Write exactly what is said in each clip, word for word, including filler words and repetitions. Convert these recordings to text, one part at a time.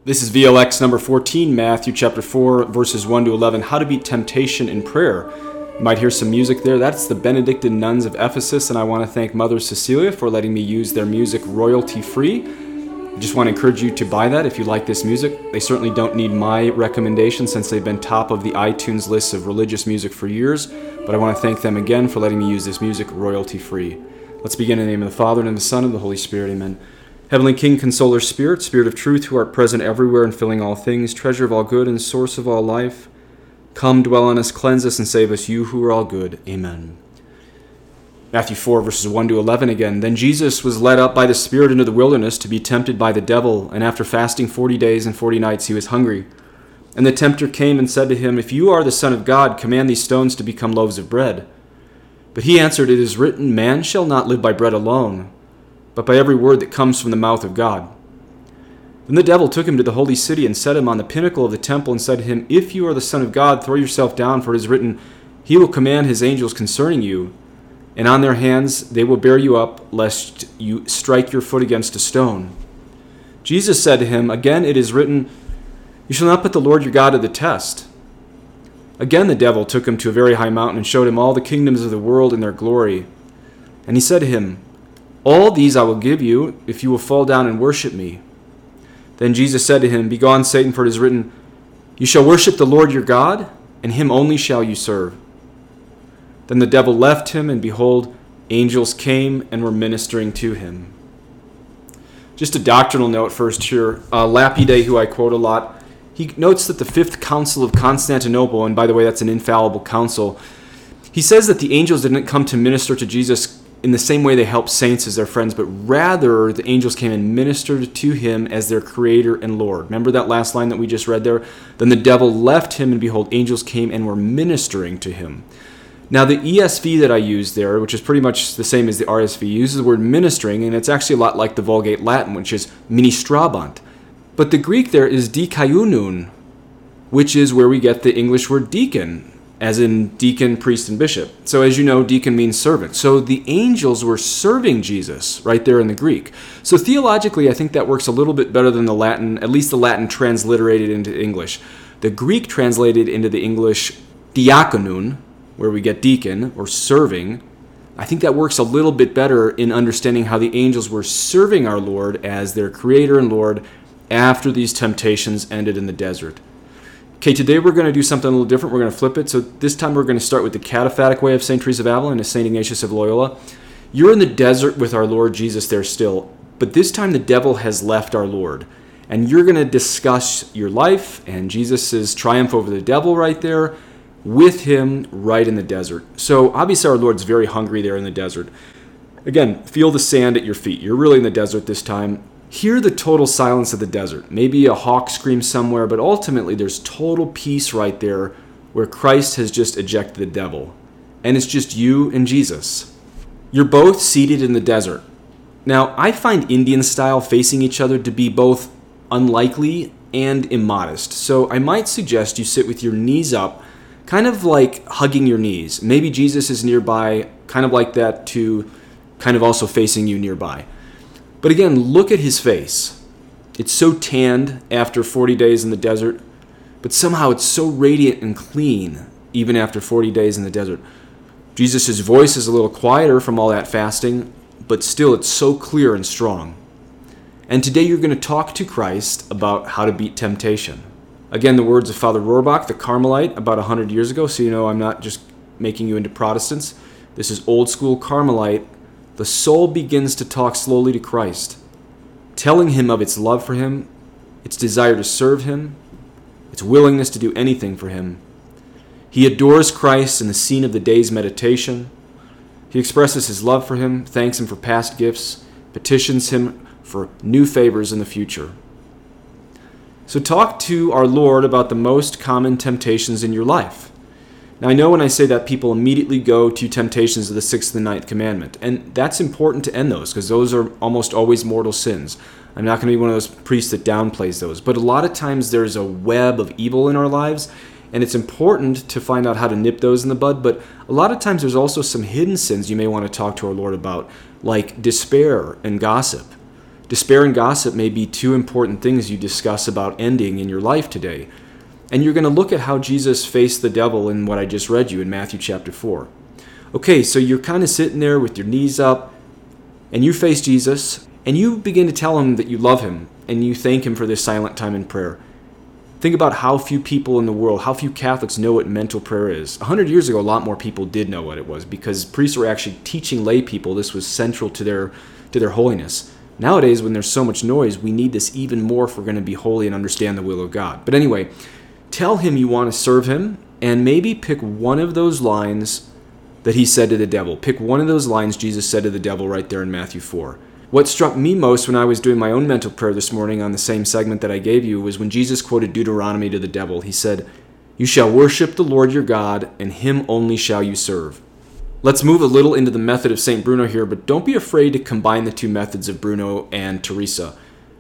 This is V L X number fourteen, Matthew chapter four, verses one to eleven, How to Beat Temptation in Prayer. You might hear some music there. That's the Benedictine nuns of Ephesus, and I want to thank Mother Cecilia for letting me use their music royalty-free. I just want to encourage you to buy that if you like this music. They certainly don't need my recommendation since they've been top of the iTunes list of religious music for years, but I want to thank them again for letting me use this music royalty-free. Let's begin in the name of the Father, and of the Son, and of the Holy Spirit. Amen. Heavenly King, Consoler, Spirit, Spirit of truth, who art present everywhere and filling all things, treasure of all good and source of all life, come, dwell on us, cleanse us, and save us, you who are all good. Amen. Matthew four, verses one to eleven again. Then Jesus was led up by the Spirit into the wilderness to be tempted by the devil, and after fasting forty days and forty nights he was hungry. And the tempter came and said to him, If you are the Son of God, command these stones to become loaves of bread. But he answered, It is written, Man shall not live by bread alone, but by every word that comes from the mouth of God. Then the devil took him to the holy city and set him on the pinnacle of the temple and said to him, If you are the Son of God, throw yourself down, for it is written, He will command His angels concerning you, and on their hands they will bear you up, lest you strike your foot against a stone. Jesus said to him, Again it is written, You shall not put the Lord your God to the test. Again the devil took him to a very high mountain and showed him all the kingdoms of the world and their glory. And he said to him, All these I will give you, if you will fall down and worship me. Then Jesus said to him, Begone, Satan, for it is written, You shall worship the Lord your God, and him only shall you serve. Then the devil left him, and behold, angels came and were ministering to him. Just a doctrinal note first here. Uh, Lapide, who I quote a lot, he notes that the Fifth Council of Constantinople, and by the way, that's an infallible council, he says that the angels didn't come to minister to Jesus in the same way they help saints as their friends, but rather the angels came and ministered to him as their creator and Lord. Remember that last line that we just read there? Then the devil left him, and behold, angels came and were ministering to him. Now the E S V that I use there, which is pretty much the same as the R S V, uses the word ministering, and it's actually a lot like the Vulgate Latin, which is ministrabant. But the Greek there is dikaiounon, which is where we get the English word deacon, as in deacon, priest, and bishop. So as you know, deacon means servant. So the angels were serving Jesus right there in the Greek. So theologically, I think that works a little bit better than the Latin, at least the Latin transliterated into English. The Greek translated into the English diakonon, where we get deacon or serving. I think that works a little bit better in understanding how the angels were serving our Lord as their creator and Lord after these temptations ended in the desert. Okay, today we're going to do something a little different. We're going to flip it. So this time we're going to start with the cataphatic way of Saint Teresa of Avila and Saint Ignatius of Loyola. You're in the desert with our Lord Jesus there still, but this time the devil has left our Lord. And you're going to discuss your life and Jesus' triumph over the devil right there with him right in the desert. So obviously our Lord's very hungry there in the desert. Again, feel the sand at your feet. You're really in the desert this time. Hear the total silence of the desert. Maybe a hawk screams somewhere, but ultimately there's total peace right there where Christ has just ejected the devil. And it's just you and Jesus. You're both seated in the desert. Now, I find Indian style facing each other to be both unlikely and immodest. So I might suggest you sit with your knees up, kind of like hugging your knees. Maybe Jesus is nearby, kind of like that, to kind of also facing you nearby. But again, look at his face. It's so tanned after forty days in the desert, but somehow it's so radiant and clean even after forty days in the desert. Jesus' voice is a little quieter from all that fasting, but still it's so clear and strong. And today you're going to talk to Christ about how to beat temptation. Again, the words of Father Rohrbach, the Carmelite, about one hundred years ago, so you know I'm not just making you into Protestants. This is old school Carmelite. The soul begins to talk slowly to Christ, telling him of its love for him, its desire to serve him, its willingness to do anything for him. He adores Christ in the scene of the day's meditation. He expresses his love for him, thanks him for past gifts, petitions him for new favors in the future. So talk to our Lord about the most common temptations in your life. Now, I know when I say that, people immediately go to temptations of the sixth and ninth commandment, and that's important to end those, because those are almost always mortal sins. I'm not going to be one of those priests that downplays those, but a lot of times there's a web of evil in our lives, and it's important to find out how to nip those in the bud, but a lot of times there's also some hidden sins you may want to talk to our Lord about, like despair and gossip. Despair and gossip may be two important things you discuss about ending in your life today. And you're going to look at how Jesus faced the devil in what I just read you in Matthew chapter four. Okay, so you're kind of sitting there with your knees up, and you face Jesus, and you begin to tell him that you love him, and you thank him for this silent time in prayer. Think about how few people in the world, how few Catholics know what mental prayer is. A hundred years ago, a lot more people did know what it was because priests were actually teaching lay people. This was central to their to their holiness. Nowadays, when there's so much noise, we need this even more if we're going to be holy and understand the will of God. But anyway, tell him you want to serve him, and maybe pick one of those lines that he said to the devil. Pick one of those lines Jesus said to the devil right there in Matthew four. What struck me most when I was doing my own mental prayer this morning on the same segment that I gave you was when Jesus quoted Deuteronomy to the devil. He said, "You shall worship the Lord your God, and him only shall you serve." Let's move a little into the method of Saint Bruno here, but don't be afraid to combine the two methods of Bruno and Teresa.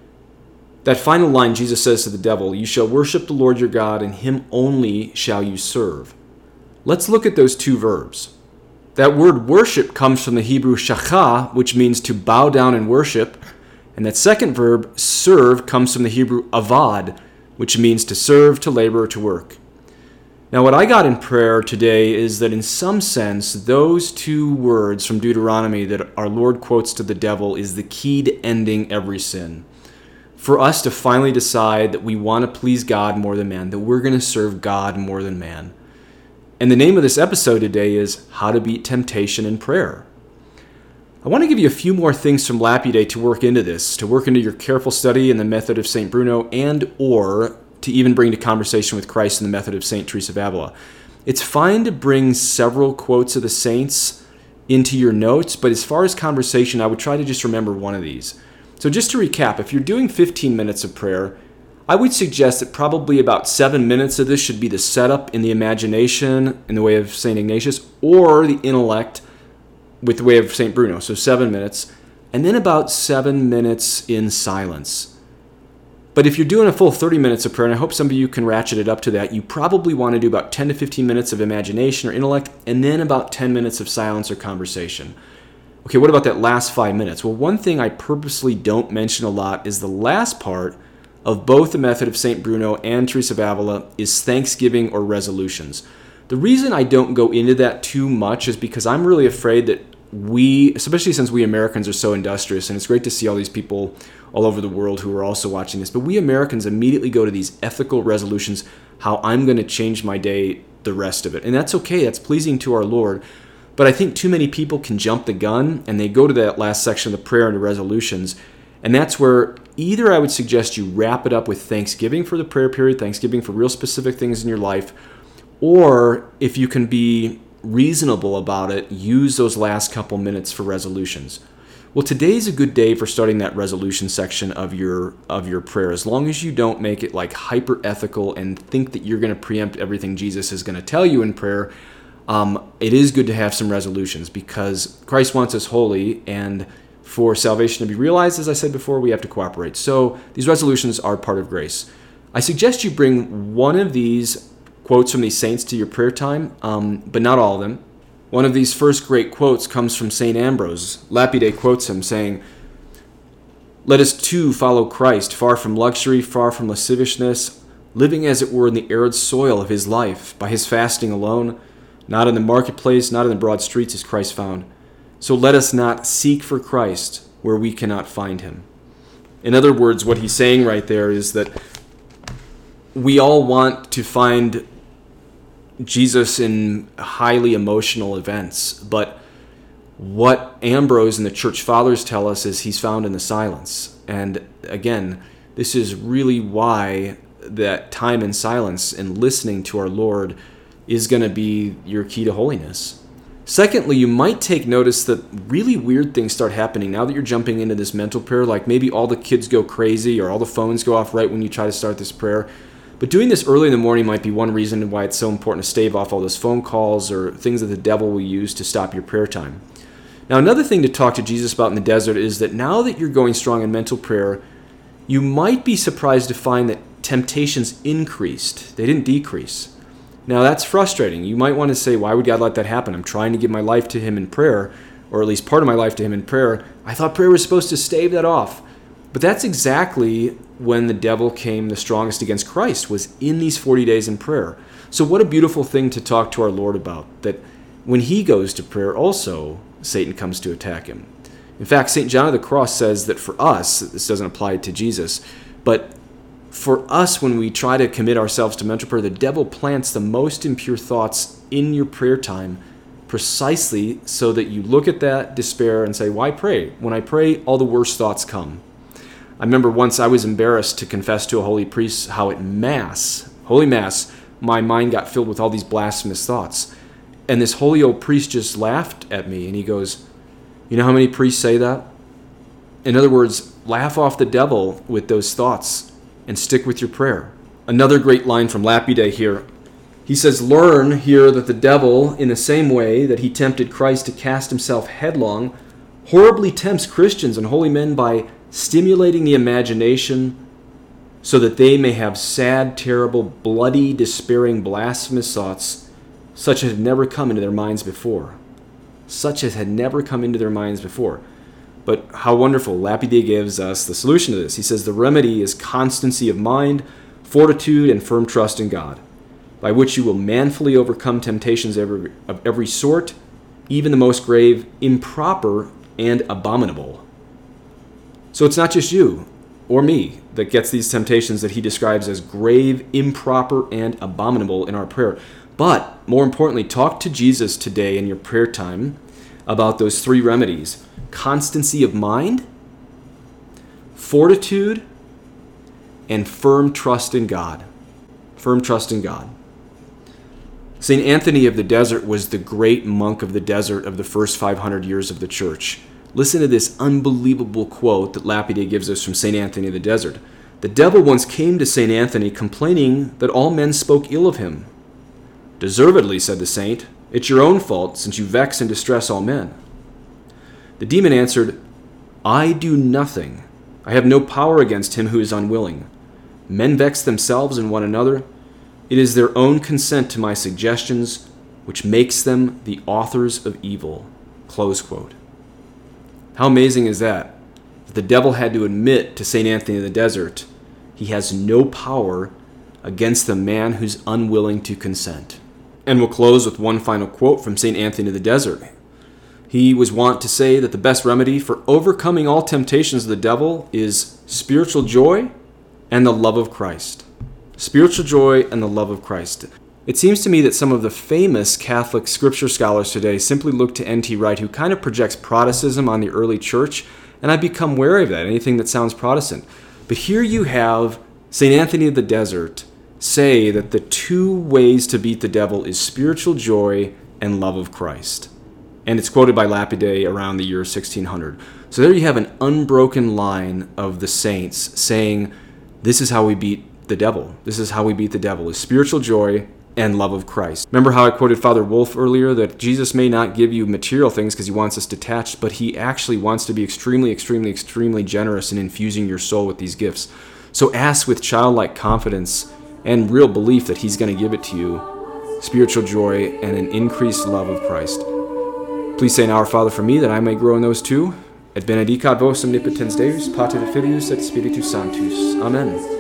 That final line Jesus says to the devil, "You shall worship the Lord your God, and him only shall you serve." Let's look at those two verbs. That word worship comes from the Hebrew shachah, which means to bow down and worship. And that second verb, serve, comes from the Hebrew avad, which means to serve, to labor, to work. Now, what I got in prayer today is that in some sense, those two words from Deuteronomy that our Lord quotes to the devil is the key to ending every sin. For us to finally decide that we want to please God more than man, that we're going to serve God more than man. And the name of this episode today is How to Beat Temptation in Prayer. I want to give you a few more things from Lapide to work into this, to work into your careful study in the method of Saint Bruno, and or to even bring to conversation with Christ in the method of Saint Teresa of Avila. It's fine to bring several quotes of the saints into your notes, but as far as conversation, I would try to just remember one of these. So just to recap, if you're doing fifteen minutes of prayer, I would suggest that probably about seven minutes of this should be the setup in the imagination in the way of Saint Ignatius, or the intellect with the way of Saint Bruno, so seven minutes, and then about seven minutes in silence. But if you're doing a full thirty minutes of prayer, and I hope some of you can ratchet it up to that, you probably want to do about ten to fifteen minutes of imagination or intellect, and then about ten minutes of silence or conversation. Okay, what about that last five minutes? Well, one thing I purposely don't mention a lot is the last part of both the method of Saint Bruno and Teresa of Avila is thanksgiving or resolutions. The reason I don't go into that too much is because I'm really afraid that we, especially since we Americans are so industrious, and it's great to see all these people all over the world who are also watching this, but we Americans immediately go to these ethical resolutions, how I'm going to change my day, the rest of it. And that's okay, that's pleasing to our Lord. But I think too many people can jump the gun, and they go to that last section of the prayer and the resolutions, and that's where either I would suggest you wrap it up with thanksgiving for the prayer period, thanksgiving for real specific things in your life, or if you can be reasonable about it, use those last couple minutes for resolutions. Well, today's a good day for starting that resolution section of your of your prayer, as long as you don't make it like hyper ethical and think that you're going to preempt everything Jesus is going to tell you in prayer. Um, it is good to have some resolutions because Christ wants us holy, and for salvation to be realized, as I said before, we have to cooperate. So these resolutions are part of grace. I suggest you bring one of these quotes from these saints to your prayer time, um, but not all of them. One of these first great quotes comes from Saint Ambrose. Lapide quotes him saying, "Let us too follow Christ, far from luxury, far from lasciviousness, living as it were in the arid soil of his life, by his fasting alone. Not in the marketplace, not in the broad streets is Christ found. So let us not seek for Christ where we cannot find him." In other words, what he's saying right there is that we all want to find Jesus in highly emotional events, but what Ambrose and the Church Fathers tell us is he's found in the silence. And again, this is really why that time in silence and listening to our Lord is going to be your key to holiness. Secondly, you might take notice that really weird things start happening now that you're jumping into this mental prayer, like maybe all the kids go crazy or all the phones go off right when you try to start this prayer. But doing this early in the morning might be one reason why it's so important to stave off all those phone calls or things that the devil will use to stop your prayer time. Now, another thing to talk to Jesus about in the desert is that now that you're going strong in mental prayer, you might be surprised to find that temptations increased. They didn't decrease. Now, that's frustrating. You might want to say, why would God let that happen? I'm trying to give my life to him in prayer, or at least part of my life to him in prayer. I thought prayer was supposed to stave that off. But that's exactly when the devil came the strongest against Christ, was in these forty days in prayer. So what a beautiful thing to talk to our Lord about, that when he goes to prayer also, Satan comes to attack him. In fact, Saint John of the Cross says that for us, this doesn't apply to Jesus, but for us, when we try to commit ourselves to mental prayer, the devil plants the most impure thoughts in your prayer time precisely so that you look at that despair and say, why pray? When I pray, all the worst thoughts come. I remember once I was embarrassed to confess to a holy priest how at Mass, Holy Mass, my mind got filled with all these blasphemous thoughts. And this holy old priest just laughed at me and he goes, you know how many priests say that? In other words, laugh off the devil with those thoughts and stick with your prayer. Another great line from Lapide here. He says, learn here that the devil, in the same way that he tempted Christ to cast himself headlong, horribly tempts Christians and holy men by stimulating the imagination so that they may have sad, terrible, bloody, despairing, blasphemous thoughts such as had never come into their minds before. Such as had never come into their minds before. But how wonderful. Lapide gives us the solution to this. He says the remedy is constancy of mind, fortitude, and firm trust in God, by which you will manfully overcome temptations of every, of every sort, even the most grave, improper, and abominable. So it's not just you or me that gets these temptations that he describes as grave, improper, and abominable in our prayer. But more importantly, talk to Jesus today in your prayer time about those three remedies: constancy of mind, fortitude, and firm trust in God. Firm trust in God. Saint Anthony of the Desert was the great monk of the desert of the first five hundred years of the church. Listen to this unbelievable quote that Lapide gives us from Saint Anthony of the Desert. The devil once came to Saint Anthony complaining that all men spoke ill of him. Deservedly, said the saint, it's your own fault, since you vex and distress all men. The demon answered, I do nothing. I have no power against him who is unwilling. Men vex themselves and one another. It is their own consent to my suggestions which makes them the authors of evil. Close quote. How amazing is that? That the devil had to admit to Saint Anthony of the Desert he has no power against the man who's unwilling to consent. And we'll close with one final quote from Saint Anthony of the Desert. He was wont to say that the best remedy for overcoming all temptations of the devil is spiritual joy and the love of Christ. Spiritual joy and the love of Christ. It seems to me that some of the famous Catholic scripture scholars today simply look to N T Wright, who kind of projects Protestantism on the early church, and I've become wary of that, anything that sounds Protestant. But here you have Saint Anthony of the Desert say that the two ways to beat the devil is spiritual joy and love of Christ. And it's quoted by Lapide around the year sixteen hundred. So there you have an unbroken line of the saints saying, this is how we beat the devil. This is how we beat the devil, is spiritual joy and love of Christ. Remember how I quoted Father Wolf earlier, that Jesus may not give you material things because he wants us detached, but he actually wants to be extremely, extremely, extremely generous in infusing your soul with these gifts. So ask with childlike confidence and real belief that he's going to give it to you, spiritual joy and an increased love of Christ. Please say an Our Father for me, that I may grow in those too. Et benedicat vos omnipotens Deus, Pater et Filius et Spiritus Sanctus. Amen.